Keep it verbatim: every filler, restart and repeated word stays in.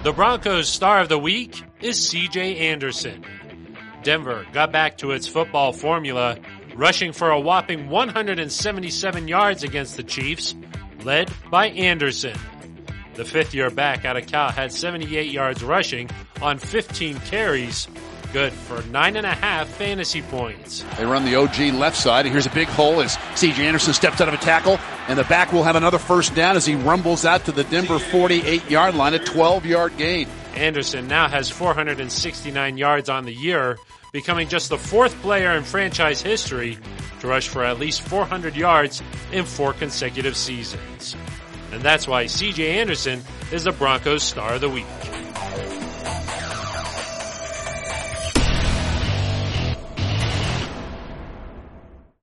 The Broncos' star of the week is C J Anderson. Denver got back to its football formula, rushing for a whopping one hundred seventy-seven yards against the Chiefs, led by Anderson. The fifth-year back out of Cal had seventy-eight yards rushing on fifteen carries, good for nine and a half fantasy points. They run the O G left side. Here's a big hole as C J Anderson steps out of a tackle, and the back will have another first down as he rumbles out to the Denver forty-eight-yard line, a twelve-yard gain. Anderson now has four hundred sixty-nine yards on the year, becoming just the fourth player in franchise history to rush for at least four hundred yards in four consecutive seasons. And that's why C J Anderson is the Broncos' star of the week.